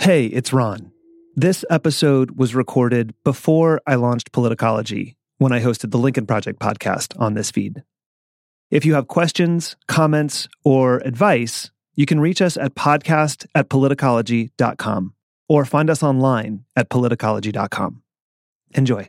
Hey, it's Ron. This episode was recorded before I launched Politicology, when I hosted the Lincoln Project podcast on this feed. If you have questions, comments, or advice, you can reach us at podcast@politicology.com or find us online at politicology.com. Enjoy.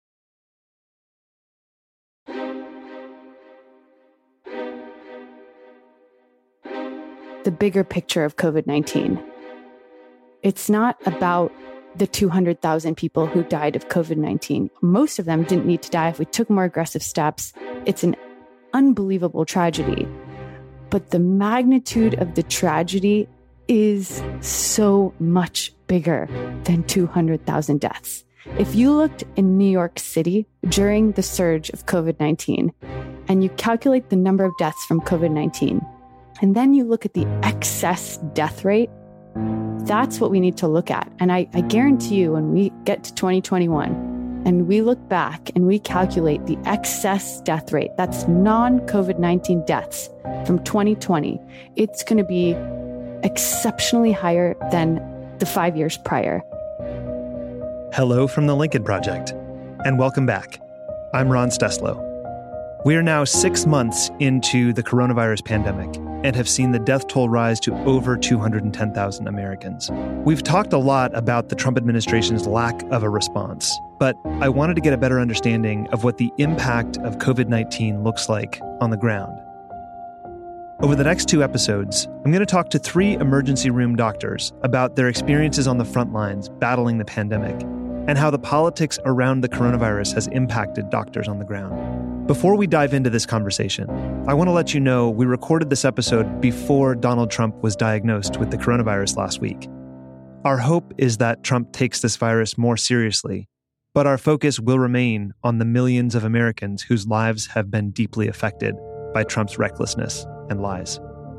The bigger picture of COVID-19. It's not about the 200,000 people who died of COVID-19. Most of them didn't need to die if we took more aggressive steps. It's an unbelievable tragedy. But the magnitude of the tragedy is so much bigger than 200,000 deaths. If you looked in New York City during the surge of COVID-19 and you calculate the number of deaths from COVID-19, and then you look at the excess death rate, that's what we need to look at. And I guarantee you, when we get to 2021 and we look back and we calculate the excess death rate, that's non-COVID-19 deaths from 2020, it's going to be exceptionally higher than the 5 years prior. Hello from the Lincoln Project, and welcome back. I'm Ron Steslow. We are now 6 months into the coronavirus pandemic and have seen the death toll rise to over 210,000 Americans. We've talked a lot about the Trump administration's lack of a response, but I wanted to get a better understanding of what the impact of COVID-19 looks like on the ground. Over the next 2 episodes, I'm going to talk to 3 emergency room doctors about their experiences on the front lines battling the pandemic and how the politics around the coronavirus has impacted doctors on the ground. Before we dive into this conversation, I want to let you know we recorded this episode before Donald Trump was diagnosed with the coronavirus last week. Our hope is that Trump takes this virus more seriously, but our focus will remain on the millions of Americans whose lives have been deeply affected by Trump's recklessness and lies.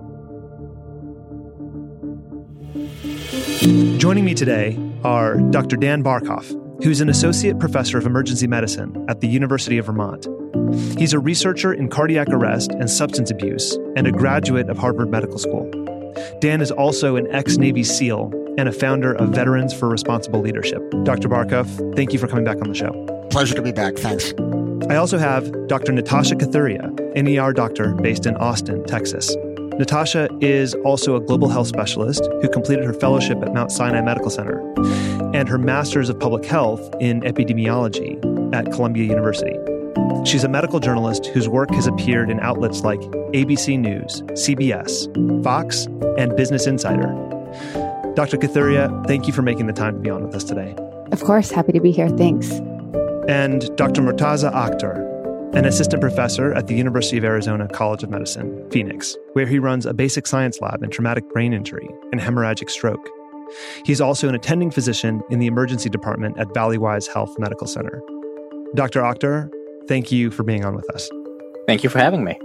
Joining me today are Dr. Dan Barkoff, who's an associate professor of emergency medicine at the University of Vermont. He's a researcher in cardiac arrest and substance abuse and a graduate of Harvard Medical School. Dan is also an ex-Navy SEAL and a founder of Veterans for Responsible Leadership. Dr. Barkoff, thank you for coming back on the show. Pleasure to be back. Thanks. I also have Dr. Natasha Kathuria, an ER doctor based in Austin, Texas. Natasha is also a global health specialist who completed her fellowship at Mount Sinai Medical Center and her master's of public health in epidemiology at Columbia University. She's a medical journalist whose work has appeared in outlets like ABC News, CBS, Fox, and Business Insider. Dr. Kathuria, thank you for making the time to be on with us today. Of course, happy to be here. Thanks. And Dr. Murtaza Akhtar, an assistant professor at the University of Arizona College of Medicine, Phoenix, where he runs a basic science lab in traumatic brain injury and hemorrhagic stroke. He's also an attending physician in the emergency department at Valleywise Health Medical Center. Dr. Akhtar, thank you for being on with us. Thank you for having me.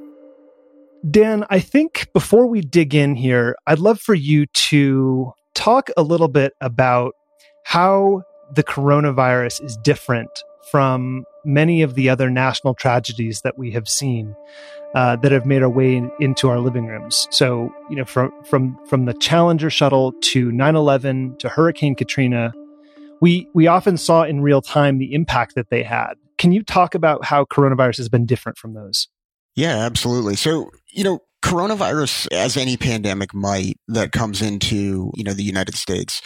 Dan, I think before we dig in here, I'd love for you to talk a little bit about how the coronavirus is different from many of the other national tragedies that we have seen that have made our way into our living rooms. So, you know, from the Challenger shuttle to 9/11 to Hurricane Katrina, we often saw in real time the impact that they had. Can you talk about how coronavirus has been different from those? Yeah, absolutely. So, coronavirus, as any pandemic might that comes into, the United States,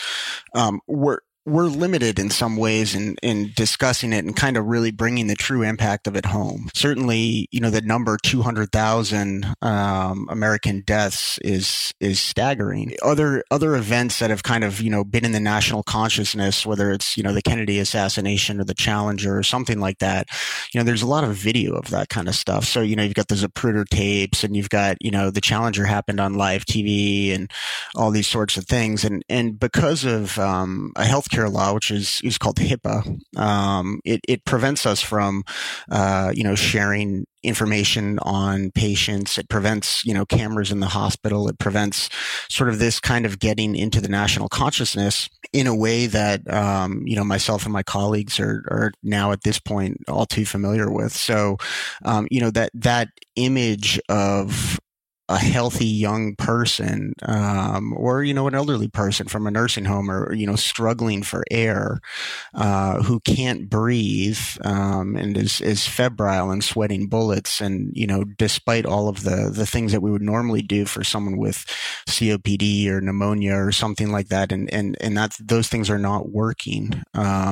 we're limited in some ways in discussing it and kind of really bringing the true impact of it home. Certainly, the number 200,000 American deaths is staggering. Other events that have kind of, been in the national consciousness, whether it's, the Kennedy assassination or the Challenger or something like that, there's a lot of video of that kind of stuff. So, you've got the Zapruder tapes and you've got, the Challenger happened on live TV and all these sorts of things. And because of a healthcare law, which is called HIPAA, it prevents us from, sharing information on patients. It prevents, cameras in the hospital. It prevents sort of this kind of getting into the national consciousness in a way that, myself and my colleagues are now at this point all too familiar with. So, that image of a healthy young person, or, an elderly person from a nursing home, or, struggling for air, who can't breathe, and is febrile and sweating bullets. And, despite all of the things that we would normally do for someone with COPD or pneumonia or something like that, and that those things are not working.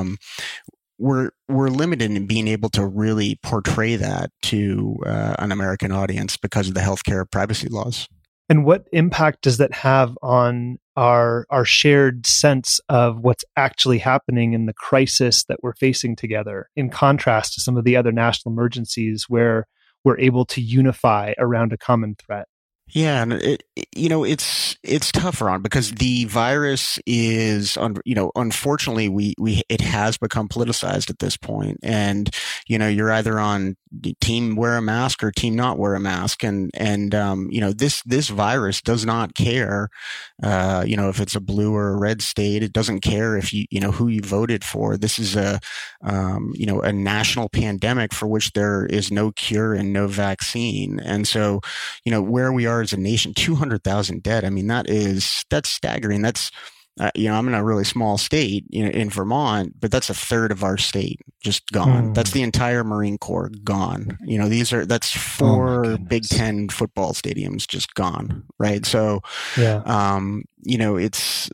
We're limited in being able to really portray that to an American audience because of the healthcare privacy laws. And what impact does that have on our shared sense of what's actually happening in the crisis that we're facing together, in contrast to some of the other national emergencies where we're able to unify around a common threat? Yeah, and it's tough, Ron, because the virus is, unfortunately, it has become politicized at this point, and you're either on team wear a mask or team not wear a mask, and this virus does not care, if it's a blue or a red state. It doesn't care if who you voted for. This is a national pandemic for which there is no cure and no vaccine, and so where we are as a nation, 200,000 dead. I mean, that's staggering. That's, I'm in a really small state, in Vermont, but that's a third of our state just gone. That's the entire Marine Corps gone. That's 4 Big Ten football stadiums just gone. Right. So, yeah. It's,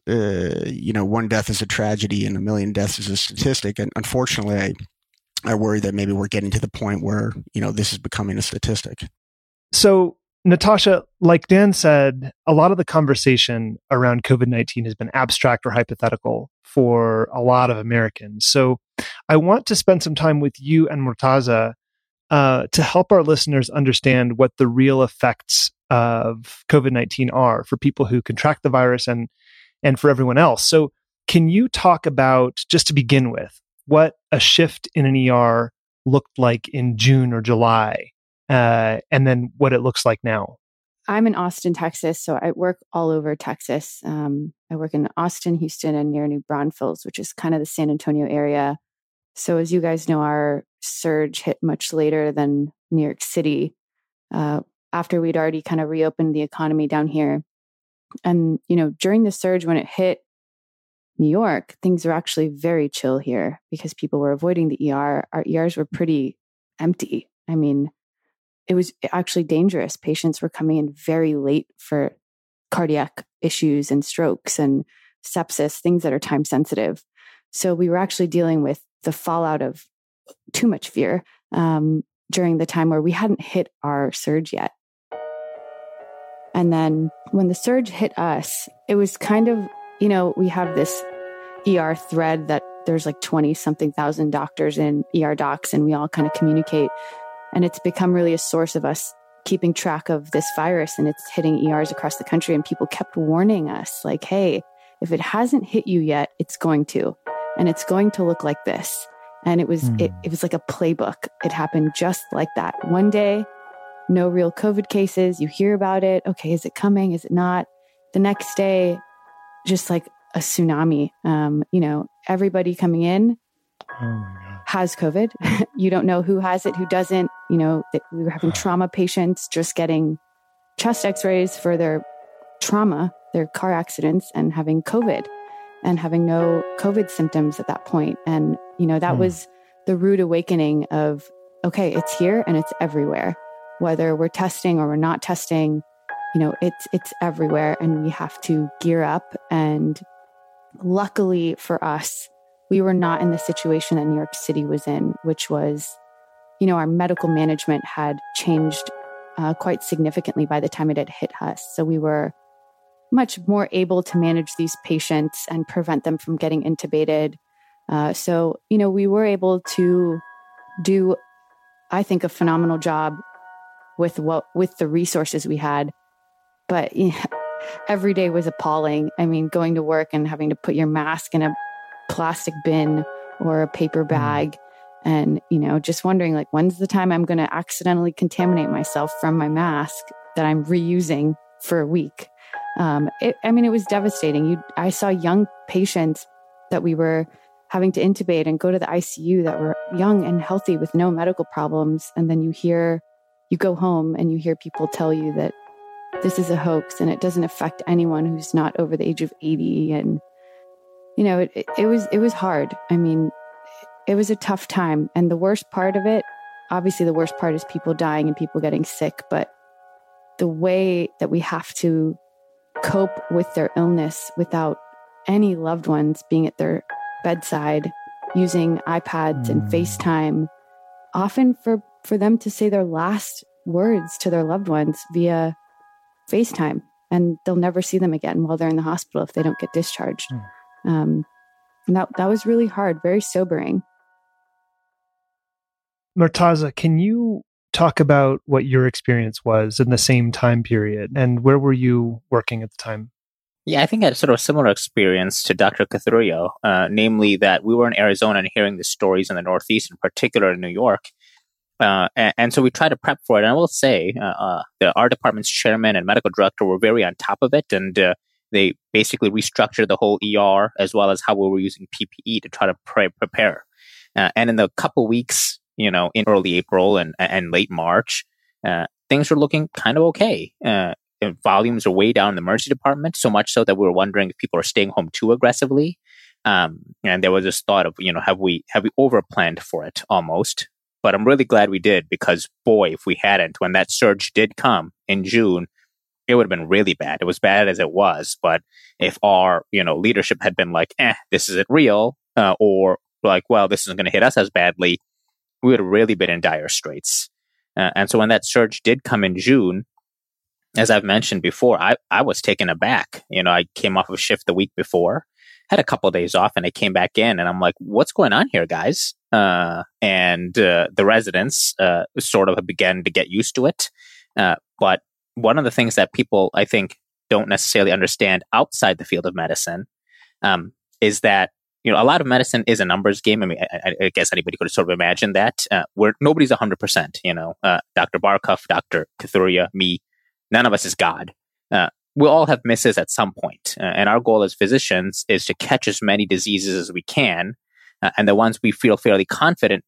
one death is a tragedy and 1 million deaths is a statistic. And unfortunately, I worry that maybe we're getting to the point where, this is becoming a statistic. So, Natasha, like Dan said, a lot of the conversation around COVID-19 has been abstract or hypothetical for a lot of Americans. So I want to spend some time with you and Murtaza to help our listeners understand what the real effects of COVID-19 are for people who contract the virus and for everyone else. So can you talk about, just to begin with, what a shift in an ER looked like in June or July? And then what it looks like now? I'm in Austin, Texas, so I work all over Texas. I work in Austin, Houston, and near New Braunfels, which is kind of the San Antonio area. So as you guys know, our surge hit much later than New York City, after we'd already kind of reopened the economy down here. And, during the surge, when it hit New York, things were actually very chill here because people were avoiding the ER. Our ERs were pretty empty. I mean, it was actually dangerous. Patients were coming in very late for cardiac issues and strokes and sepsis, things that are time sensitive. So we were actually dealing with the fallout of too much fear during the time where we hadn't hit our surge yet. And then when the surge hit us, it was kind of, we have this ER thread that there's like 20-something thousand doctors in ER docs, and we all kind of communicate. And it's become really a source of us keeping track of this virus, and it's hitting ERs across the country. And people kept warning us like, hey, if it hasn't hit you yet, it's going to, and it's going to look like this. And it was like a playbook. It happened just like that. One day, no real COVID cases. You hear about it. Okay, is it coming? Is it not? The next day, just like a tsunami. Everybody coming in has COVID. You don't know who has it, who doesn't. We were having trauma patients just getting chest x-rays for their trauma, their car accidents, and having COVID and having no COVID symptoms at that point. And, that was the rude awakening of, okay, it's here and it's everywhere. Whether we're testing or we're not testing, it's everywhere, and we have to gear up. And luckily for us, we were not in the situation that New York City was in, which was, our medical management had changed quite significantly by the time it had hit us. So we were much more able to manage these patients and prevent them from getting intubated. So we were able to do, I think, a phenomenal job with the resources we had. But every day was appalling. I mean, going to work and having to put your mask in a plastic bin or a paper bag, and just wondering, like, when's the time I'm going to accidentally contaminate myself from my mask that I'm reusing for a week. It was devastating. I saw young patients that we were having to intubate and go to the ICU that were young and healthy with no medical problems, and then you go home and you hear people tell you that this is a hoax and it doesn't affect anyone who's not over the age of 80. And, you know, it was hard. I mean, it was a tough time. And the worst part of it, obviously the worst part is people dying and people getting sick, but the way that we have to cope with their illness without any loved ones being at their bedside, using iPads and FaceTime, often for them to say their last words to their loved ones via FaceTime, and they'll never see them again while they're in the hospital if they don't get discharged. And that was really hard, very sobering. Murtaza, can you talk about what your experience was in the same time period, and where were you working at the time? Yeah, I think I had sort of a similar experience to Dr. Kathuria, namely that we were in Arizona and hearing the stories in the Northeast, in particular in New York. And so we tried to prep for it. And I will say, our department's chairman and medical director were very on top of it. And they basically restructured the whole ER as well as how we were using PPE to try to prepare. And in the couple weeks, you know, in early April and late March, things were looking kind of okay. Volumes are way down in the emergency department, so much so that we were wondering if people are staying home too aggressively. And there was this thought of, you know, have we overplanned for it almost? But I'm really glad we did, because boy, if we hadn't, when that surge did come in June, it would have been really bad. It was bad as it was. But if our, you know, leadership had been like, this isn't real, or like, well, this isn't going to hit us as badly, we would have really been in dire straits. And so when that surge did come in June, as I've mentioned before, I was taken aback. You know, I came off of shift the week before, had a couple of days off, and I came back in and I'm like, what's going on here, guys? And the residents sort of began to get used to it. But one of the things that people, I think, don't necessarily understand outside the field of medicine is that, you know, a lot of medicine is a numbers game. I mean, I guess anybody could sort of imagine that. Where nobody's 100%, you know, Dr. Barkov, Dr. Kathuria, me, none of us is God. We'll all have misses at some point. And our goal as physicians is to catch as many diseases as we can. And the ones we feel fairly confident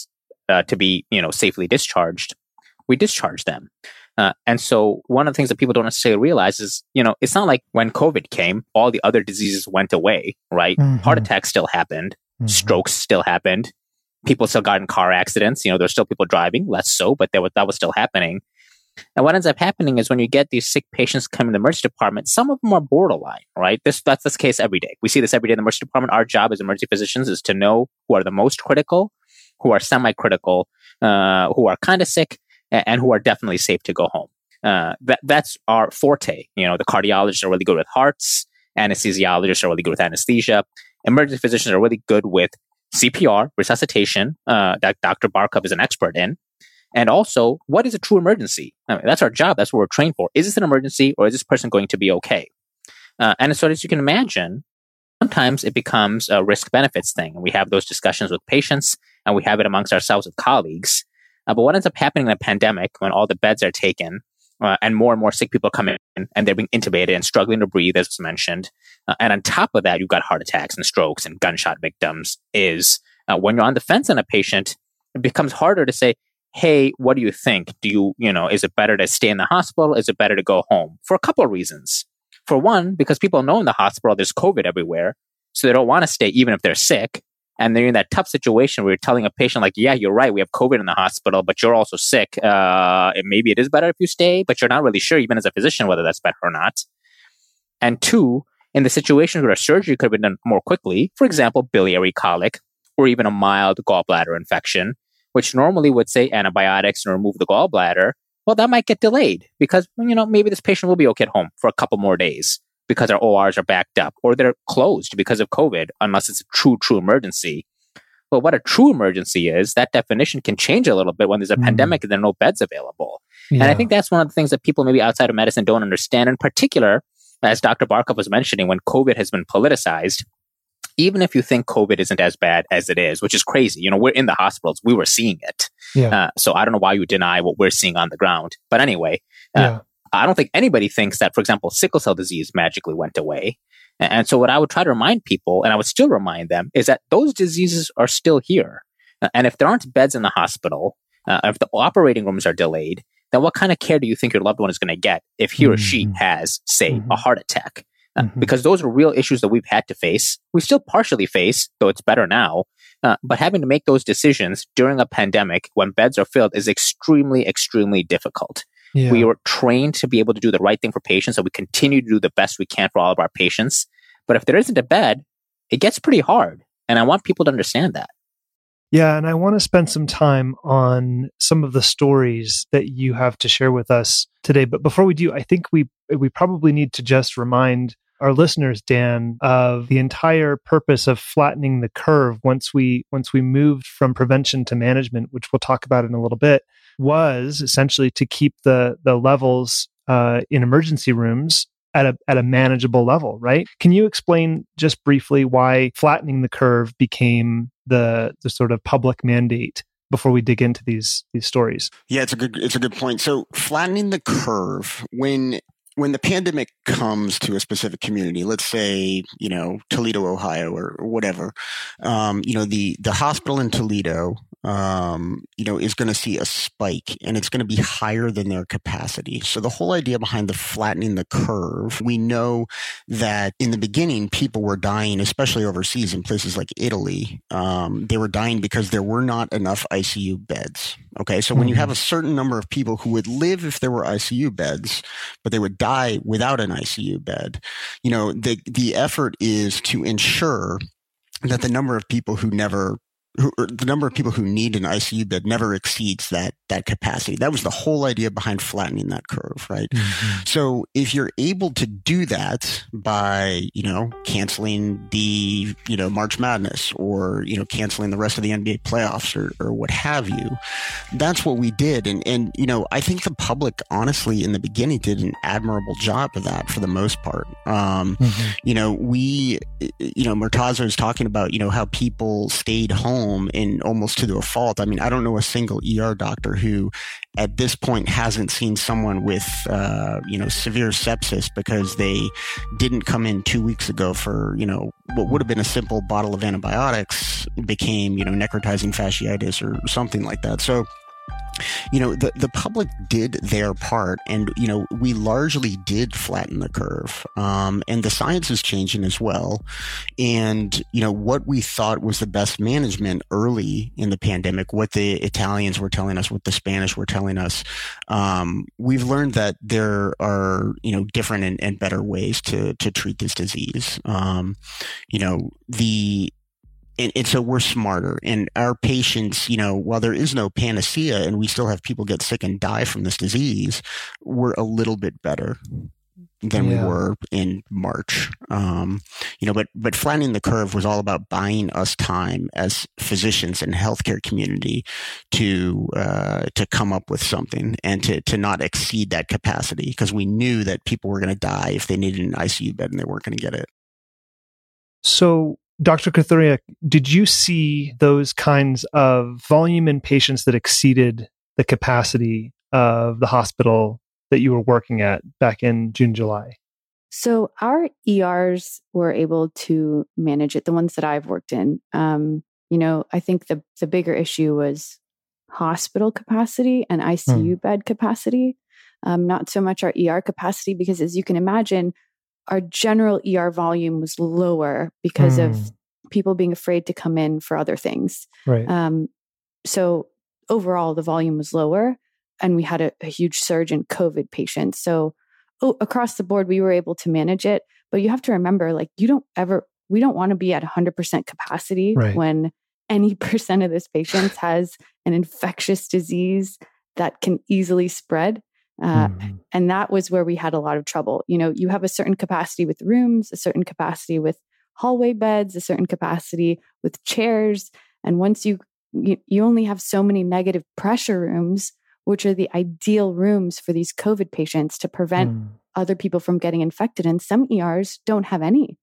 to be, you know, safely discharged, we discharge them. And so one of the things that people don't necessarily realize is, you know, it's not like when COVID came, all the other diseases went away, right? Heart attacks still happened. Strokes still happened. People still got in car accidents. You know, there's still people driving, less so, but that was still happening. And what ends up happening is when you get these sick patients come in the emergency department, some of them are borderline, right? That's the case every day. We see this every day in the emergency department. Our job as emergency physicians is to know who are the most critical, who are semi-critical, who are kind of sick, and who are definitely safe to go home. That's our forte. You know, the cardiologists are really good with hearts. Anesthesiologists are really good with anesthesia. Emergency physicians are really good with CPR, resuscitation, that Dr. Barkov is an expert in. And also, what is a true emergency? I mean, that's our job. That's what we're trained for. Is this an emergency, or is this person going to be okay? And so, as you can imagine, sometimes it becomes a risk-benefits thing. And we have those discussions with patients, and we have it amongst ourselves with colleagues. But what ends up happening in a pandemic, when all the beds are taken, and more sick people come in, and they're being intubated and struggling to breathe, as was mentioned, and on top of that, you've got heart attacks and strokes and gunshot victims, is when you're on the fence on a patient, it becomes harder to say, hey, what do you think? Is it better to stay in the hospital? Is it better to go home? For a couple of reasons. For one, because people know in the hospital there's COVID everywhere, so they don't want to stay even if they're sick. And they're in that tough situation where you're telling a patient, like, yeah, you're right, we have COVID in the hospital, but you're also sick. Maybe it is better if you stay, but you're not really sure, even as a physician, whether that's better or not. And two, in the situation where a surgery could have been done more quickly, for example, biliary colic, or even a mild gallbladder infection, which normally would say antibiotics and remove the gallbladder, well, that might get delayed because, you know, maybe this patient will be okay at home for a couple more days because our ORs are backed up, or they're closed because of COVID, unless it's a true emergency. But what a true emergency is, that definition can change a little bit when there's a pandemic and there are no beds available. Yeah. And I think that's one of the things that people maybe outside of medicine don't understand. In particular, as Dr. Barkov was mentioning, when COVID has been politicized, even if you think COVID isn't as bad as it is, which is crazy, you know, we're in the hospitals, we were seeing it. Yeah. So I don't know why you deny what we're seeing on the ground. But anyway, I don't think anybody thinks that, for example, sickle cell disease magically went away. And so what I would try to remind people, and I would still remind them, is that those diseases are still here. And if there aren't beds in the hospital, if the operating rooms are delayed, then what kind of care do you think your loved one is going to get if he or she has, say, a heart attack? Because those are real issues that we've had to face. We still partially face, though it's better now. But having to make those decisions during a pandemic when beds are filled is extremely, extremely difficult. Yeah. We are trained to be able to do the right thing for patients, and we continue to do the best we can for all of our patients. But if there isn't a bed, it gets pretty hard. And I want people to understand that. Yeah, and I want to spend some time on some of the stories that you have to share with us today. But before we do, I think we probably need to just remind our listeners, Dan, of the entire purpose of flattening the curve once we moved from prevention to management, which we'll talk about in a little bit, was essentially to keep the levels in emergency rooms at a manageable level, right? Can you explain just briefly why flattening the curve became the sort of public mandate before we dig into these stories? Yeah, it's a good point. So flattening the curve, when the pandemic comes to a specific community, let's say, Toledo, Ohio, or whatever, the hospital in Toledo, is going to see a spike, and it's going to be higher than their capacity. So the whole idea behind the flattening the curve, we know that in the beginning, people were dying, especially overseas in places like Italy. They were dying because there were not enough ICU beds. Okay. So when you have a certain number of people who would live if there were ICU beds, but they would die without an ICU bed, the effort is to ensure that the number of people who need an ICU bed never exceeds that capacity. That was the whole idea behind flattening that curve, right? So if you're able to do that by, canceling the, March Madness, or, canceling the rest of the NBA playoffs, or what have you, that's what we did. And I think the public, honestly, in the beginning did an admirable job of that for the most part. Murtaza is talking about, how people stayed home and almost to a fault. I mean, I don't know a single ER doctor who at this point hasn't seen someone with, severe sepsis because they didn't come in 2 weeks ago for, what would have been a simple bottle of antibiotics became, necrotizing fasciitis or something like that. So, the public did their part, and, we largely did flatten the curve. And the science is changing as well. And, what we thought was the best management early in the pandemic, what the Italians were telling us, what the Spanish were telling us, we've learned that there are, different and better ways to treat this disease. And so we're smarter, and our patients, while there is no panacea and we still have people get sick and die from this disease, we're a little bit better than we were in March. But flattening the curve was all about buying us time as physicians and healthcare community to come up with something and to not exceed that capacity, because we knew that people were going to die if they needed an ICU bed and they weren't going to get it. So, Dr. Kathuria, did you see those kinds of volume in patients that exceeded the capacity of the hospital that you were working at back in June, July? So our ERs were able to manage it, the ones that I've worked in. I think the bigger issue was hospital capacity and ICU bed capacity, not so much our ER capacity, because as you can imagine, our general ER volume was lower because of people being afraid to come in for other things. Right. So overall, the volume was lower, and we had a huge surge in COVID patients. So across the board, we were able to manage it. But you have to remember, we don't want to be at 100% capacity when any percent of this patient has an infectious disease that can easily spread. And that was where we had a lot of trouble. You have a certain capacity with rooms, a certain capacity with hallway beds, a certain capacity with chairs. And once you only have so many negative pressure rooms, which are the ideal rooms for these COVID patients to prevent other people from getting infected. And some ERs don't have any.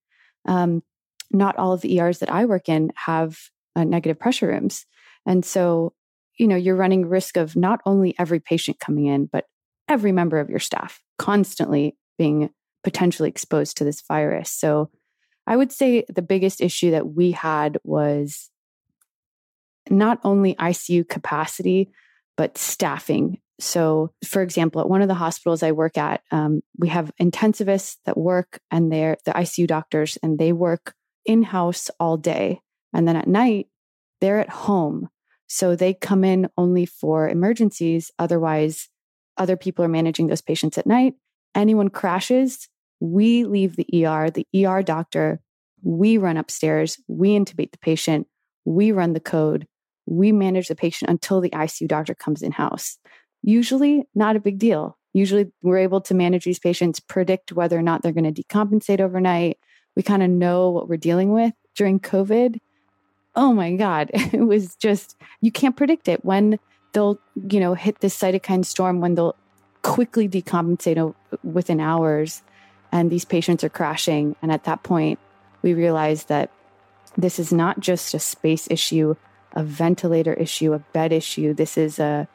Not all of the ERs that I work in have negative pressure rooms. And so, you're running risk of not only every patient coming in, but every member of your staff constantly being potentially exposed to this virus. So I would say the biggest issue that we had was not only ICU capacity, but staffing. So, for example, at one of the hospitals I work at, we have intensivists that work, and they're the ICU doctors, and they work in-house all day. And then at night, they're at home. So they come in only for emergencies. Otherwise, other people are managing those patients at night. Anyone crashes, we leave the ER, the ER doctor, we run upstairs, we intubate the patient, we run the code, we manage the patient until the ICU doctor comes in-house. Usually not a big deal. Usually we're able to manage these patients, predict whether or not they're going to decompensate overnight. We kind of know what we're dealing with. During COVID, oh my God, it was just, you can't predict it when they'll, hit this cytokine storm, when they'll quickly decompensate within hours and these patients are crashing. And at that point, we realized that this is not just a space issue, a ventilator issue, a bed issue. This is a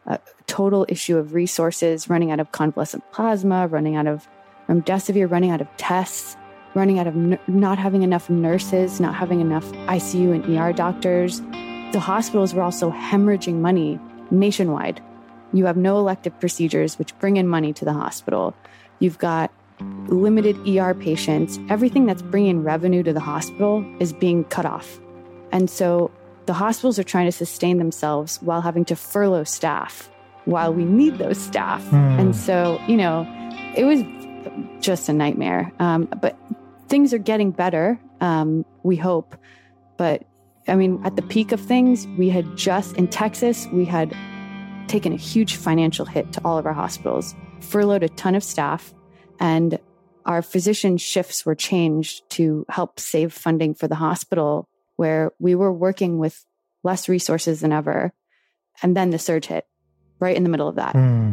total issue of resources, running out of convalescent plasma, running out of remdesivir, running out of tests, running out of not having enough nurses, not having enough ICU and ER doctors. The hospitals were also hemorrhaging money nationwide. You have no elective procedures, which bring in money to the hospital. You've got limited ER patients. Everything that's bringing revenue to the hospital is being cut off. And so the hospitals are trying to sustain themselves while having to furlough staff while we need those staff. And so, it was just a nightmare. But things are getting better, we hope. But I mean, at the peak of things, we had just, in Texas, we had taken a huge financial hit to all of our hospitals, furloughed a ton of staff, and our physician shifts were changed to help save funding for the hospital, where we were working with less resources than ever. And then the surge hit right in the middle of that.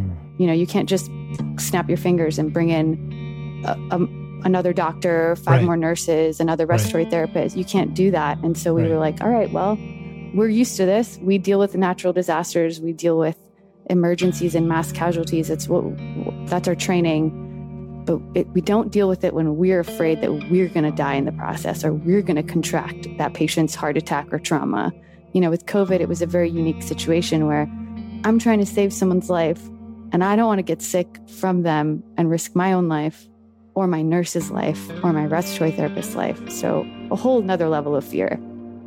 You can't just snap your fingers and bring in another doctor, five more nurses, another respiratory therapist. You can't do that. And so we were like, all right, well, we're used to this. We deal with natural disasters. We deal with emergencies and mass casualties. That's our training. But we don't deal with it when we're afraid that we're going to die in the process, or we're going to contract that patient's heart attack or trauma. With COVID, it was a very unique situation where I'm trying to save someone's life, and I don't want to get sick from them and risk my own life or my nurse's life or my respiratory therapist's life. So a whole nother level of fear.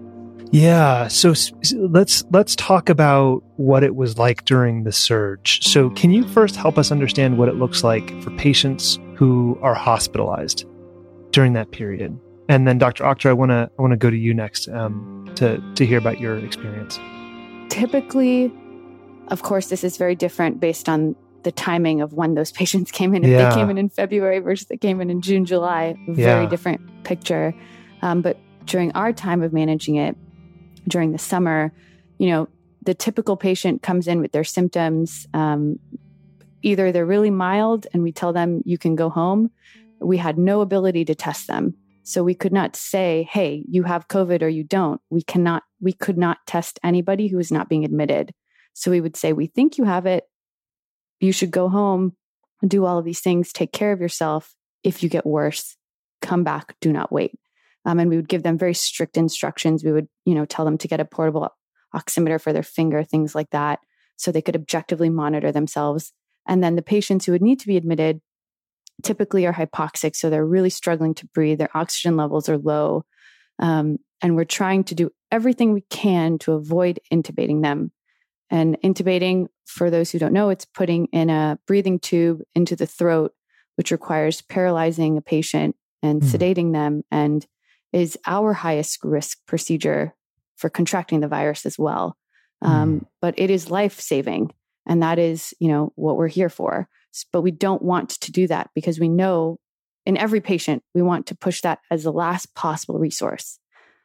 Yeah. So let's talk about what it was like during the surge. So can you first help us understand what it looks like for patients who are hospitalized during that period? And then Dr. Akhter, I want to go to you next to hear about your experience. Typically, of course, this is very different based on the timing of when those patients came in. If they came in February versus they came in June, July, very different picture. But during our time of managing it, during the summer, the typical patient comes in with their symptoms. Either they're really mild and we tell them you can go home. We had no ability to test them. So we could not say, hey, you have COVID or you don't. We could not test anybody who is not being admitted. So we would say, we think you have it. You should go home, do all of these things, take care of yourself. If you get worse, come back, do not wait. And we would give them very strict instructions. We would, tell them to get a portable oximeter for their finger, things like that, so they could objectively monitor themselves. And then the patients who would need to be admitted typically are hypoxic. So they're really struggling to breathe. Their oxygen levels are low. And we're trying to do everything we can to avoid intubating them. And intubating, for those who don't know, it's putting in a breathing tube into the throat, which requires paralyzing a patient and sedating them, and is our highest risk procedure for contracting the virus as well. But it is life-saving. And that is, what we're here for. But we don't want to do that because we know in every patient, we want to push that as the last possible resource.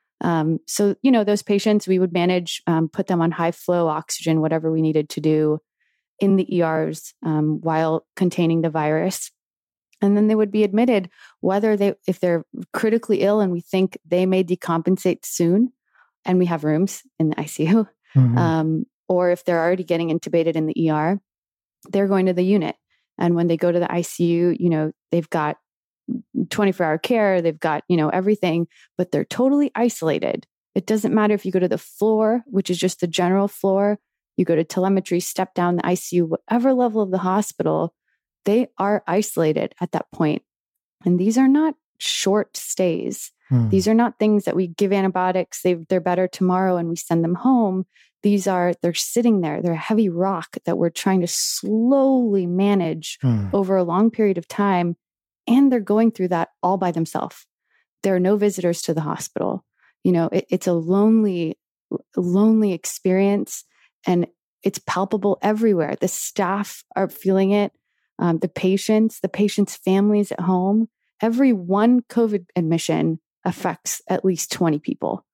So, those patients, we would manage, put them on high flow oxygen, whatever we needed to do in the ERs while containing the virus. And then they would be admitted, if they're critically ill and we think they may decompensate soon, and we have rooms in the ICU, or if they're already getting intubated in the ER, they're going to the unit. And when they go to the ICU, they've got 24-hour care, they've got, everything, but they're totally isolated. It doesn't matter if you go to the floor, which is just the general floor, you go to telemetry, step down the ICU, whatever level of the hospital, they are isolated at that point. And these are not short stays. These are not things that we give antibiotics, they're better tomorrow and we send them home. They're sitting there. They're a heavy rock that we're trying to slowly manage over a long period of time. And they're going through that all by themselves. There are no visitors to the hospital. It's a lonely experience, and it's palpable everywhere. The staff are feeling it. The patients' families at home. Every one COVID admission affects at least 20 people.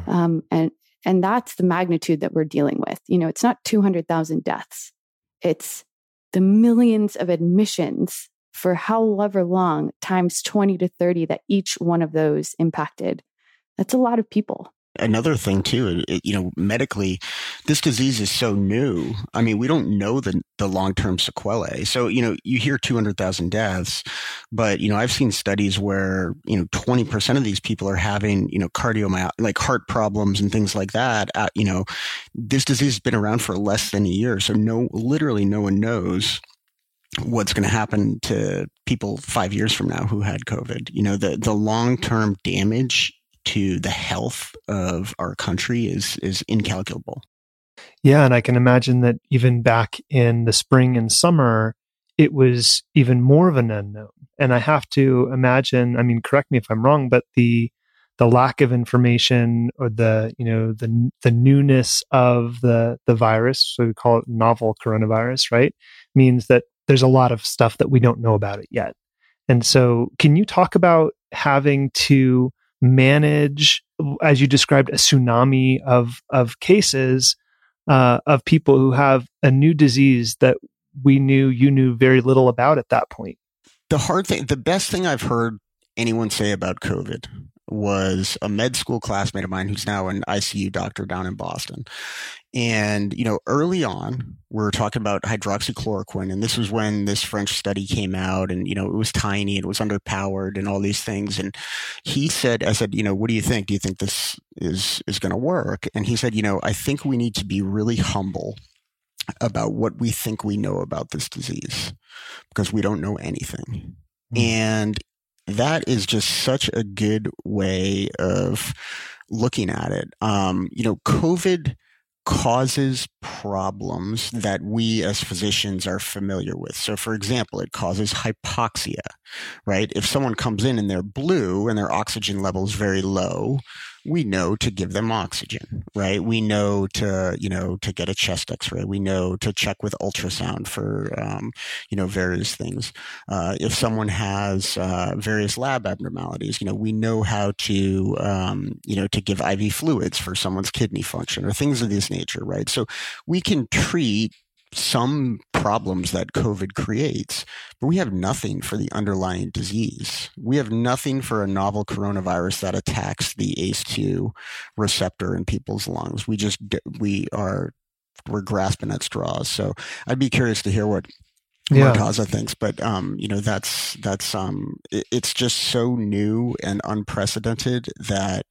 And that's the magnitude that we're dealing with. It's not 200,000 deaths. It's the millions of admissions for however long times 20 to 30 that each one of those impacted. That's a lot of people. Another thing too, medically, this disease is so new. I mean, we don't know the long-term sequelae. So, you hear 200,000 deaths, but, I've seen studies where, 20% of these people are having, like heart problems and things like that. This disease has been around for less than a year. So literally no one knows what's going to happen to people 5 years from now who had COVID. The long-term damage to the health of our country is incalculable. Yeah, and I can imagine that even back in the spring and summer, it was even more of an unknown. And I have to imagine, correct me if I'm wrong, but the lack of information or the newness of the virus, so we call it novel coronavirus, right, means that there's a lot of stuff that we don't know about it yet. And so can you talk about having to manage, as you described, a tsunami of cases of people who have a new disease that you knew very little about at that point? The best thing I've heard anyone say about COVID was a med school classmate of mine who's now an ICU doctor down in Boston. And, early on, we were talking about hydroxychloroquine, and this was when this French study came out, and, it was tiny, it was underpowered and all these things. And I said, what do you think? Do you think this is going to work? And he said, I think we need to be really humble about what we think we know about this disease because we don't know anything. And that is just such a good way of looking at it. COVID causes problems that we as physicians are familiar with. So, for example, it causes hypoxia, right? If someone comes in and they're blue and their oxygen level is very low, we know to give them oxygen, right? We know to get a chest x-ray. We know to check with ultrasound for, various things. If someone has various lab abnormalities, we know how to, to give IV fluids for someone's kidney function or things of this nature, right? So we can treat some problems that COVID creates, but we have nothing for the underlying disease. We have nothing for a novel coronavirus that attacks the ACE2 receptor in people's lungs. We're grasping at straws. So I'd be curious to hear what Murtaza thinks, but it's just so new and unprecedented that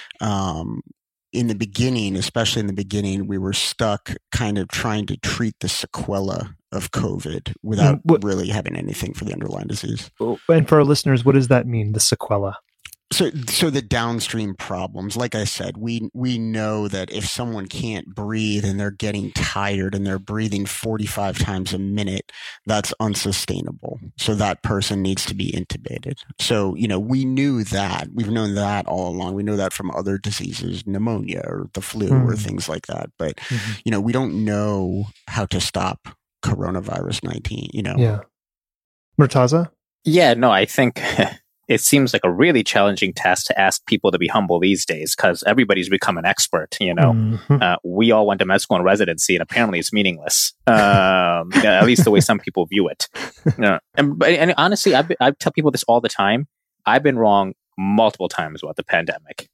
especially in the beginning, we were stuck kind of trying to treat the sequela of COVID without really having anything for the underlying disease. And for our listeners, what does that mean, the sequela? So the downstream problems, like I said, we know that if someone can't breathe and they're getting tired and they're breathing 45 times a minute, that's unsustainable. So that person needs to be intubated. So, we knew that. We've known that all along. We know that from other diseases, pneumonia or the flu or things like that. But, we don't know how to stop coronavirus 19, Yeah. Murtaza? Yeah, no, I think... It seems like a really challenging task to ask people to be humble these days because everybody's become an expert. We all went to med school and residency, and apparently it's meaningless. At least the way some people view it. And honestly, I tell people this all the time. I've been wrong multiple times about the pandemic.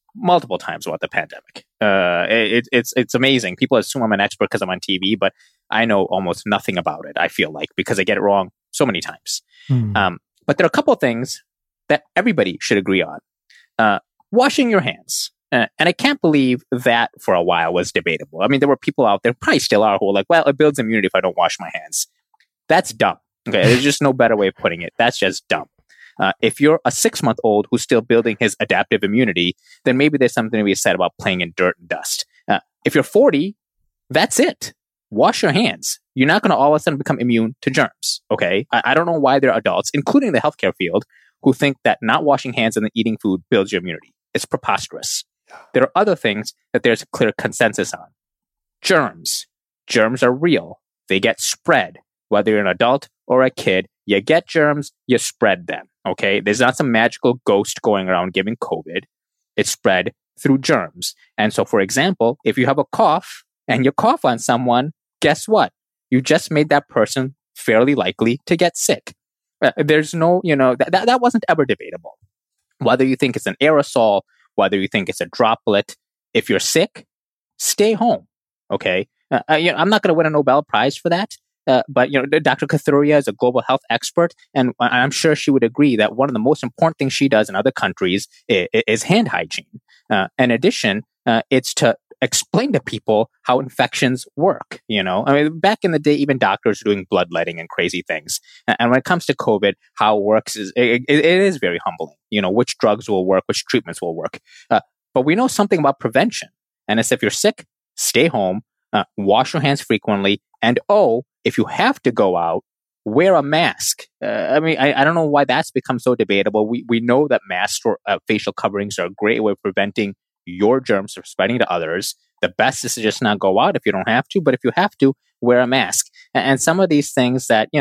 It's amazing. People assume I'm an expert because I'm on TV, but I know almost nothing about it. I feel like because I get it wrong so many times. But there are a couple of things that everybody should agree on. Washing your hands. And I can't believe that for a while was debatable. I mean, there were people out there, probably still are, who were like, well, it builds immunity if I don't wash my hands. That's dumb. Okay, there's just no better way of putting it. That's just dumb. If you're a 6-month-old who's still building his adaptive immunity, then maybe there's something to be said about playing in dirt and dust. If you're 40, that's it. Wash your hands. You're not going to all of a sudden become immune to germs. Okay, I don't know why there are adults, including the healthcare field, who think that not washing hands and then eating food builds your immunity. It's preposterous. There are other things that there's a clear consensus on. Germs. Germs are real. They get spread. Whether you're an adult or a kid, you get germs, you spread them. Okay? There's not some magical ghost going around giving COVID. It's spread through germs. And so, for example, if you have a cough and you cough on someone, guess what? You just made that person fairly likely to get sick. There's no, that wasn't ever debatable. Whether you think it's an aerosol, whether you think it's a droplet, if you're sick, stay home. Okay? I'm not going to win a Nobel Prize for that. But Dr. Kathuria is a global health expert, and I'm sure she would agree that one of the most important things she does in other countries is hand hygiene. In addition, it's to explain to people how infections work. I mean, back in the day, even doctors were doing bloodletting and crazy things. And when it comes to COVID, how it works it is very humbling. Which drugs will work, which treatments will work. But we know something about prevention, and it's if you're sick, stay home, wash your hands frequently, and if you have to go out, wear a mask. I mean, I don't know why that's become so debatable. We know that masks or facial coverings are a great way of preventing your germs from spreading to others. The best is to just not go out if you don't have to, but if you have to, wear a mask. And some of these things that,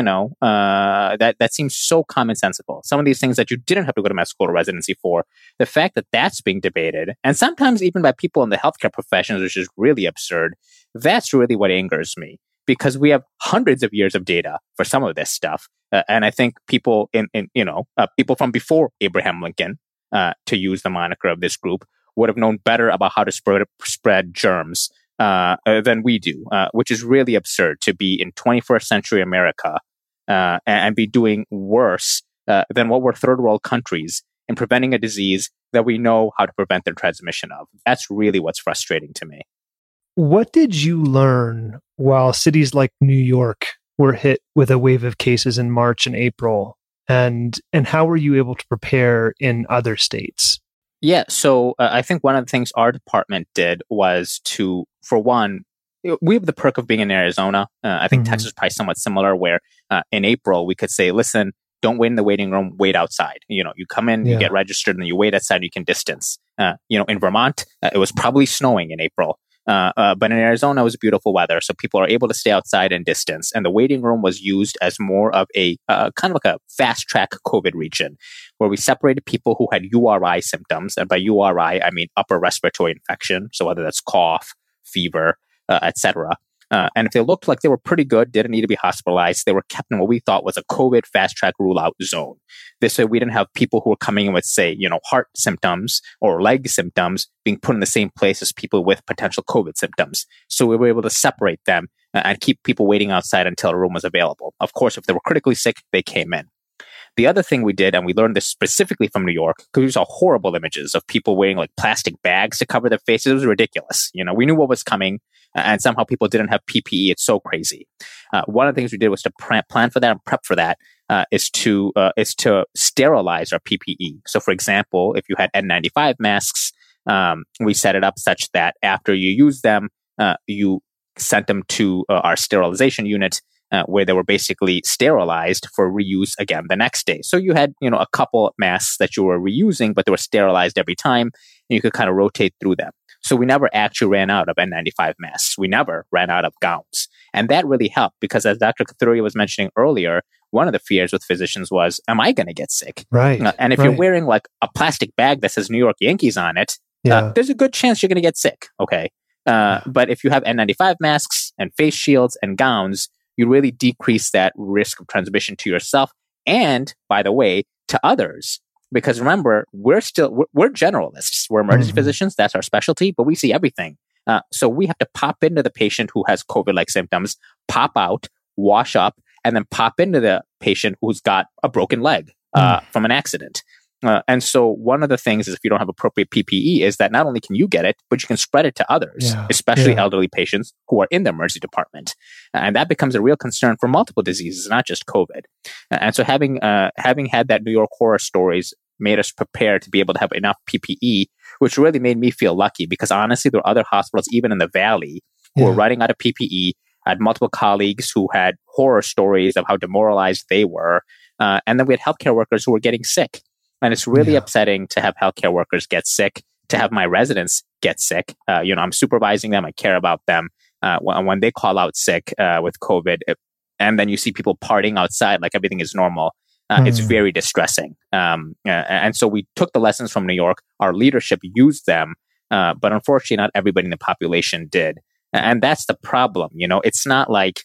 that seems so commonsensical, some of these things that you didn't have to go to med school or residency for, the fact that that's being debated, and sometimes even by people in the healthcare professions, which is really absurd, that's really what angers me. Because we have hundreds of years of data for some of this stuff, and I think people people from before Abraham Lincoln, to use the moniker of this group, would have known better about how to spread germs than we do, which is really absurd to be in 21st century America and be doing worse than what were third world countries in preventing a disease that we know how to prevent the transmission of. That's really what's frustrating to me. What did you learn while cities like New York were hit with a wave of cases in March and April? And how were you able to prepare in other states? Yeah, so I think one of the things our department did was to, for one, we have the perk of being in Arizona. I think Texas is probably somewhat similar, where in April we could say, listen, don't wait in the waiting room, wait outside. You come in, you get registered, and you wait outside, you can distance. In Vermont, it was probably snowing in April. But in Arizona, it was beautiful weather, so people are able to stay outside and distance. And the waiting room was used as more of a kind of like a fast track COVID region, where we separated people who had URI symptoms. And by URI, I mean upper respiratory infection. So whether that's cough, fever, etc. And if they looked like they were pretty good, didn't need to be hospitalized, they were kept in what we thought was a COVID fast track rule out zone. This way, we didn't have people who were coming in with, say, heart symptoms or leg symptoms being put in the same place as people with potential COVID symptoms. So we were able to separate them and keep people waiting outside until a room was available. Of course, if they were critically sick, they came in. The other thing we did, and we learned this specifically from New York, because we saw horrible images of people wearing like plastic bags to cover their faces. It was ridiculous. We knew what was coming, and somehow people didn't have PPE. It's so crazy. One of the things we did was to plan for that and prep for that. Is to sterilize our PPE. So, for example, if you had N95 masks, we set it up such that after you use them, you sent them to our sterilization unit, where they were basically sterilized for reuse again the next day. So you had, a couple masks that you were reusing, but they were sterilized every time, and you could kind of rotate through them. So we never actually ran out of N95 masks. We never ran out of gowns. And that really helped because, as Dr. Kathuria was mentioning earlier, one of the fears with physicians was, am I going to get sick? Right. And if you're wearing like a plastic bag that says New York Yankees on it, there's a good chance you're going to get sick. Okay. But if you have N95 masks and face shields and gowns, you really decrease that risk of transmission to yourself and, by the way, to others. Because remember, we're generalists. We're emergency physicians. That's our specialty, but we see everything. So we have to pop into the patient who has COVID-like symptoms, pop out, wash up, and then pop into the patient who's got a broken leg from an accident. And so one of the things is if you don't have appropriate PPE is that not only can you get it, but you can spread it to others, especially elderly patients who are in the emergency department. And that becomes a real concern for multiple diseases, not just COVID. And so having had that New York horror stories made us prepare to be able to have enough PPE, which really made me feel lucky because honestly, there were other hospitals, even in the Valley, who were running out of PPE. I had multiple colleagues who had horror stories of how demoralized they were. And then we had healthcare workers who were getting sick. And it's really upsetting to have healthcare workers get sick, to have my residents get sick. I'm supervising them. I care about them. When they call out sick with COVID, and then you see people partying outside like everything is normal, it's very distressing. And so we took the lessons from New York. Our leadership used them, but unfortunately, not everybody in the population did. And that's the problem. It's not like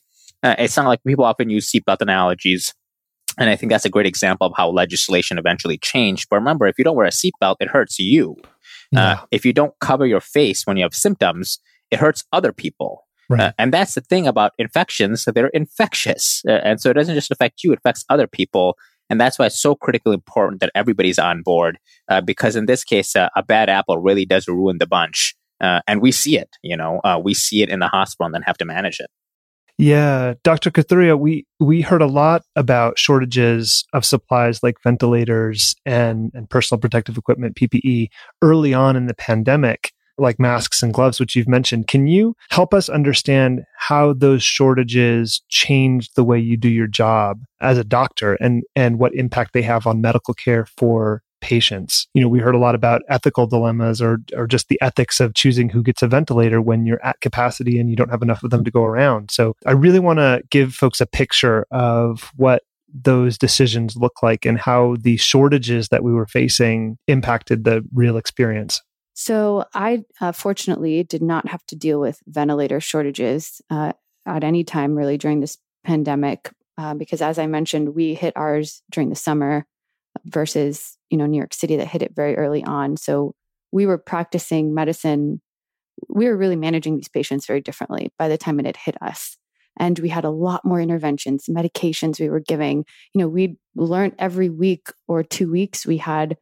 people often use seatbelt analogies. And I think that's a great example of how legislation eventually changed. But remember, if you don't wear a seatbelt, it hurts you. If you don't cover your face when you have symptoms, it hurts other people. Right. And that's the thing about infections. They're infectious. And so it doesn't just affect you, it affects other people. And that's why it's so critically important that everybody's on board. Because in this case, a bad apple really does ruin the bunch. And we see it, we see it in the hospital and then have to manage it. Yeah, Dr. Kathuria, we heard a lot about shortages of supplies like ventilators and personal protective equipment, PPE, early on in the pandemic, like masks and gloves, which you've mentioned. Can you help us understand how those shortages changed the way you do your job as a doctor and what impact they have on medical care for patients? We heard a lot about ethical dilemmas or just the ethics of choosing who gets a ventilator when you're at capacity and you don't have enough of them to go around. So I really want to give folks a picture of what those decisions look like and how the shortages that we were facing impacted the real experience. So I fortunately did not have to deal with ventilator shortages at any time really during this pandemic because as I mentioned, we hit ours during the summer versus, New York City that hit it very early on. So we were practicing medicine. We were really managing these patients very differently by the time it had hit us. And we had a lot more interventions, medications we were giving. We learned every week or 2 weeks, we had,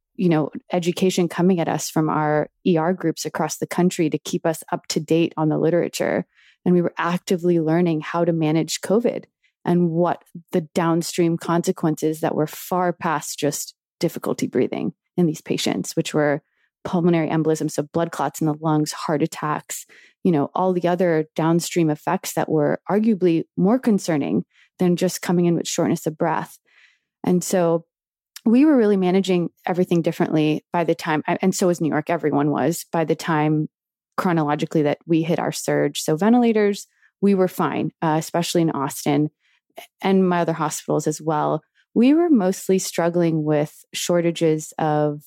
education coming at us from our ER groups across the country to keep us up to date on the literature. And we were actively learning how to manage COVID and what the downstream consequences that were far past just difficulty breathing in these patients, which were pulmonary embolism, so blood clots in the lungs, heart attacks, all the other downstream effects that were arguably more concerning than just coming in with shortness of breath. And so we were really managing everything differently by the time, and so was New York, everyone was, by the time chronologically that we hit our surge. So ventilators, we were fine, especially in Austin and my other hospitals as well. We were mostly struggling with shortages of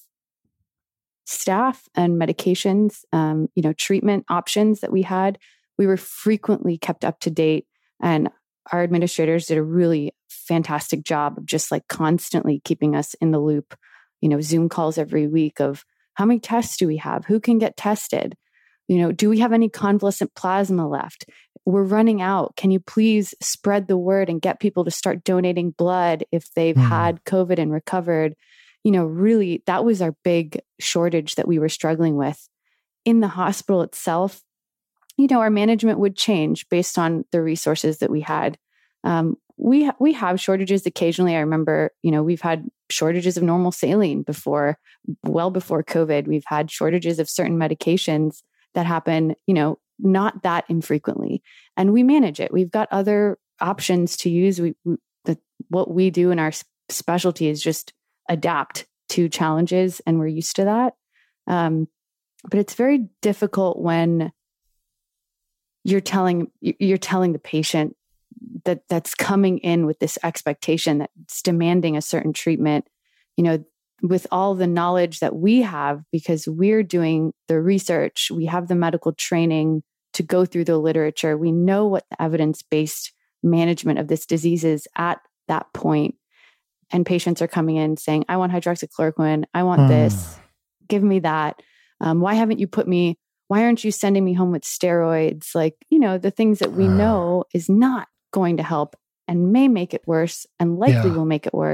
staff and medications, treatment options that we had. We were frequently kept up to date, and our administrators did a really fantastic job of just like constantly keeping us in the loop. Zoom calls every week of how many tests do we have? Who can get tested? Do we have any convalescent plasma left? We're running out. Can you please spread the word and get people to start donating blood if they've had COVID and recovered? Really, that was our big shortage that we were struggling with. In the hospital itself, our management would change based on the resources that we had. We have shortages occasionally. I remember, we've had shortages of normal saline well before COVID. We've had shortages of certain medications that happen, not that infrequently. And we manage it. We've got other options to use. What we do in our specialty is just adapt to challenges, and we're used to that. But it's very difficult when you're telling the patient that's coming in with this expectation that's demanding a certain treatment, with all the knowledge that we have, because we're doing the research, we have the medical training to go through the literature. We know what the evidence-based management of this disease is at that point. And patients are coming in saying, I want hydroxychloroquine. I want this. Give me that. Why aren't you sending me home with steroids? The things that we know is not going to help and may make it worse and likely will make it worse.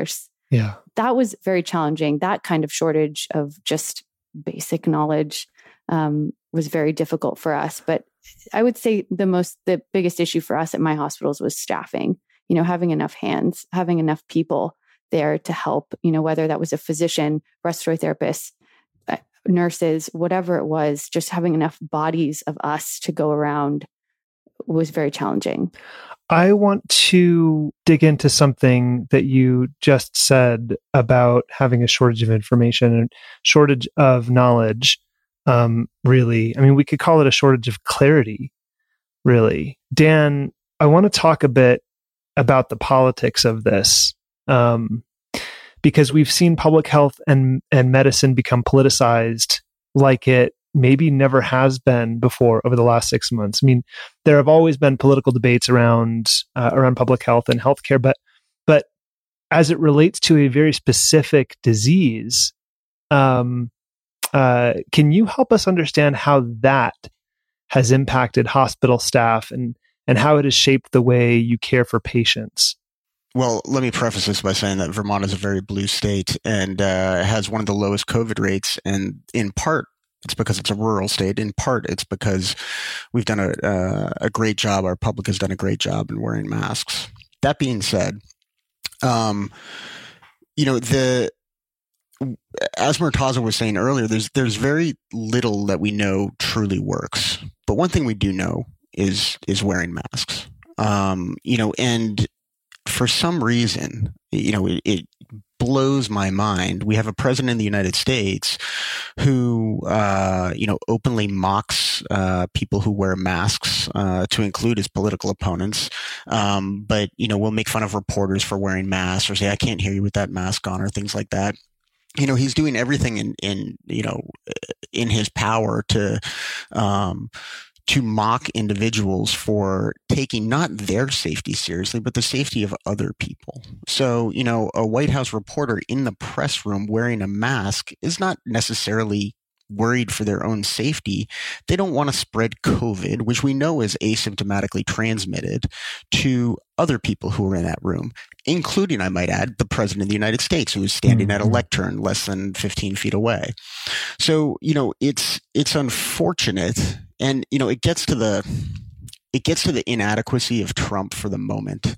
Yeah. That was very challenging. That kind of shortage of just basic knowledge was very difficult for us. But I would say the biggest issue for us at my hospitals was staffing, having enough hands, having enough people there to help, whether that was a physician, respiratory therapist, nurses, whatever it was, just having enough bodies of us to go around was very challenging. I want to dig into something that you just said about having a shortage of information and shortage of knowledge. Really, I mean, we could call it a shortage of clarity, really. Dan, I want to talk a bit about the politics of this, because we've seen public health and medicine become politicized like it maybe never has been before over the last 6 months. I mean, there have always been political debates around public health and healthcare, but as it relates to a very specific disease, can you help us understand how that has impacted hospital staff and how it has shaped the way you care for patients? Well, let me preface this by saying that Vermont is a very blue state and has one of the lowest COVID rates. And in part, it's because it's a rural state. In part, it's because we've done a great job. Our public has done a great job in wearing masks. That being said, as Murtaza was saying earlier, there's very little that we know truly works. But one thing we do know is wearing masks. And for some reason, it blows my mind. We have a president in the United States who, openly mocks people who wear masks to include his political opponents. But will make fun of reporters for wearing masks or say, I can't hear you with that mask on or things like that. He's doing everything in his power to mock individuals for taking not their safety seriously, but the safety of other people. So, a White House reporter in the press room wearing a mask is not necessarily worried for their own safety. They don't want to spread COVID, which we know is asymptomatically transmitted, to other people who are in that room, including, I might add, the president of the United States, who is standing at a lectern less than 15 feet away. So, it's unfortunate. And, it gets to the inadequacy of Trump for the moment.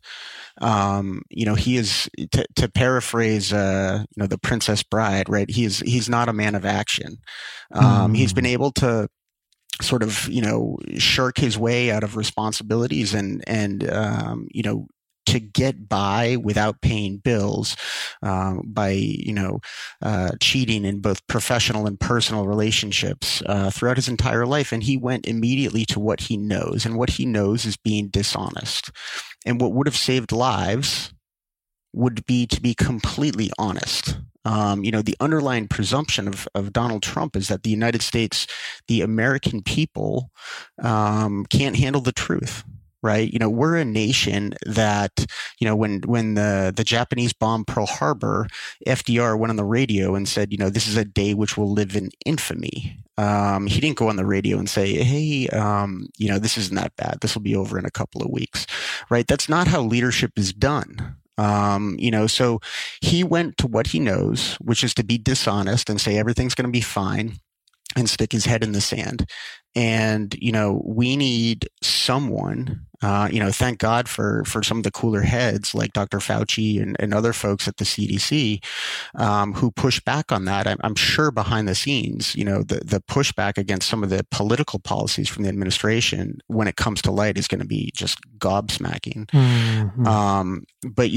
He is, to paraphrase, the Princess Bride, right? He's not a man of action. He's been able to sort of, shirk his way out of responsibilities and to get by without paying bills, by, cheating in both professional and personal relationships, throughout his entire life. And he went immediately to what he knows, and what he knows is being dishonest. And what would have saved lives would be to be completely honest. The underlying presumption of Donald Trump is that the United States, the American people, can't handle the truth. Right. We're a nation that, when the Japanese bombed Pearl Harbor, FDR went on the radio and said, this is a day which will live in infamy. He didn't go on the radio and say, hey, this isn't that bad. This will be over in a couple of weeks. Right. That's not how leadership is done. So he went to what he knows, which is to be dishonest and say everything's going to be fine and stick his head in the sand. And, we need someone, thank God for some of the cooler heads like Dr. Fauci and other folks at the CDC, who push back on that. I'm sure behind the scenes, the pushback against some of the political policies from the administration when it comes to light is going to be just gobsmacking. But,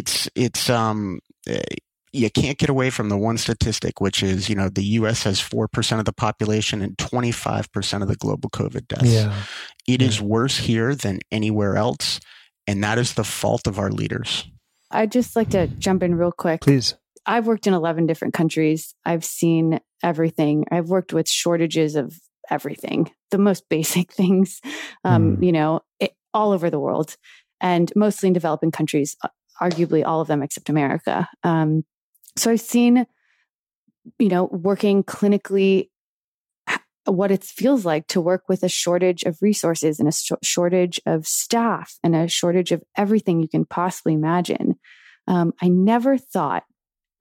you can't get away from the one statistic, which is, the U.S. has 4% of the population and 25% of the global COVID deaths. Yeah. It is worse here than anywhere else, and that is the fault of our leaders. I'd just like to jump in real quick. Please. I've worked in 11 different countries. I've seen everything. I've worked with shortages of everything, the most basic things, all over the world, and mostly in developing countries, arguably all of them except America. So I've seen, working clinically, what it feels like to work with a shortage of resources and a shortage of staff and a shortage of everything you can possibly imagine. I never thought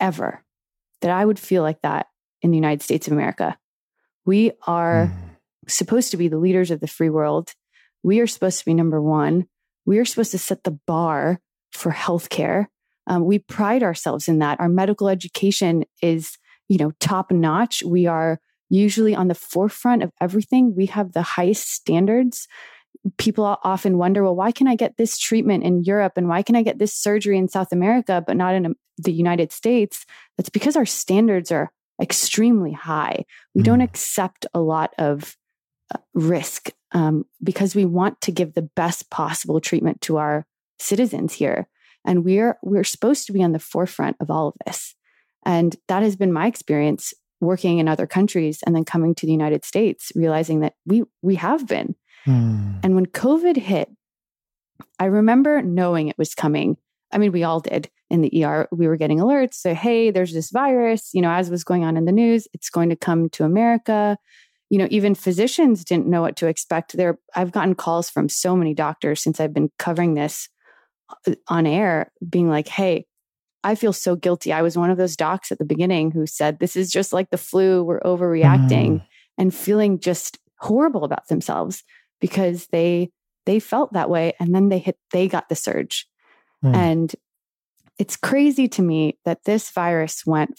ever that I would feel like that in the United States of America. We are supposed to be the leaders of the free world. We are supposed to be number one. We are supposed to set the bar for healthcare. We pride ourselves in that. Our medical education is, top notch. We are usually on the forefront of everything. We have the highest standards. People often wonder, well, why can I get this treatment in Europe? And why can I get this surgery in South America, but not in the United States? That's because our standards are extremely high. We don't accept a lot of risk because we want to give the best possible treatment to our citizens here. And we're supposed to be on the forefront of all of this. And that has been my experience working in other countries and then coming to the United States, realizing that we have been. And when COVID hit, I remember knowing it was coming. I mean, we all did in the ER. We were getting alerts. So, hey, there's this virus, as was going on in the news, it's going to come to America. Even physicians didn't know what to expect. I've gotten calls from so many doctors since I've been covering this on air, being like, hey, I feel so guilty. I was one of those docs at the beginning who said, this is just like the flu, we're overreacting, and feeling just horrible about themselves because they felt that way. And then they got the surge. And it's crazy to me that this virus went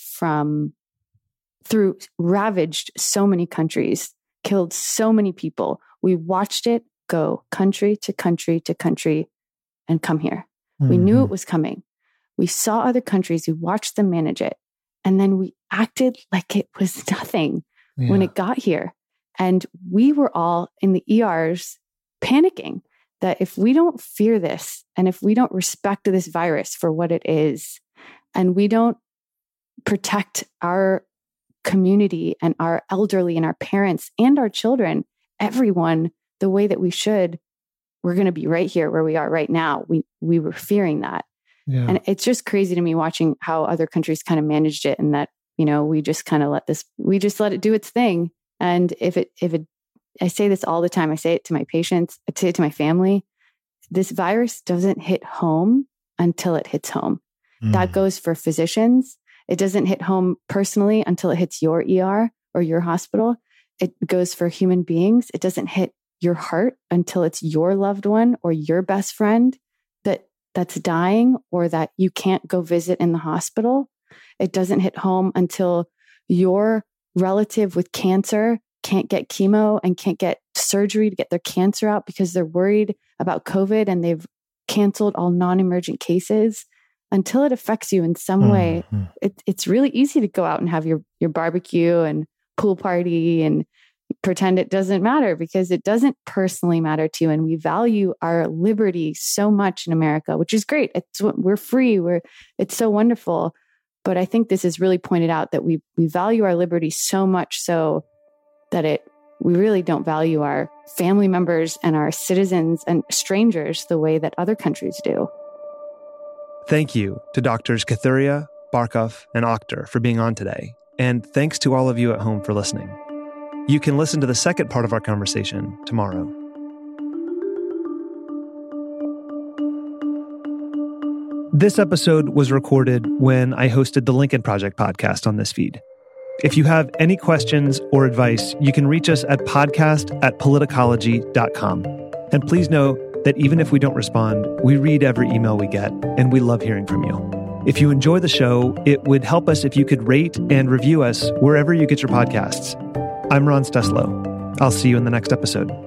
ravaged so many countries, killed so many people. We watched it go country to country to country and come here. We knew it was coming. We saw other countries, we watched them manage it. And then we acted like it was nothing when it got here. And we were all in the ERs panicking that if we don't fear this and if we don't respect this virus for what it is, and we don't protect our community and our elderly and our parents and our children, everyone, the way that we should, we're going to be right here where we are right now. We were fearing that. Yeah. And it's just crazy to me watching how other countries kind of managed it, and that, we just kind of let it do its thing. And if it, I say this all the time, I say it to my patients, I say it to my family, this virus doesn't hit home until it hits home. That goes for physicians. It doesn't hit home personally until it hits your ER or your hospital. It goes for human beings. It doesn't hit your heart until it's your loved one or your best friend that's dying or that you can't go visit in the hospital. It doesn't hit home until your relative with cancer can't get chemo and can't get surgery to get their cancer out because they're worried about COVID and they've canceled all non-emergent cases. Until it affects you in some way, it's really easy to go out and have your barbecue and pool party and pretend it doesn't matter, because it doesn't personally matter to you. And we value our liberty so much in America, which is great. We're free. It's so wonderful. But I think this has really pointed out that we value our liberty so much so that we really don't value our family members and our citizens and strangers the way that other countries do. Thank you to Drs. Kathuria, Barkov, and Akhter for being on today. And thanks to all of you at home for listening. You can listen to the second part of our conversation tomorrow. This episode was recorded when I hosted the Lincoln Project podcast on this feed. If you have any questions or advice, you can reach us at podcast@politicology.com. And please know that even if we don't respond, we read every email we get, and we love hearing from you. If you enjoy the show, it would help us if you could rate and review us wherever you get your podcasts. I'm Ron Steslow. I'll see you in the next episode.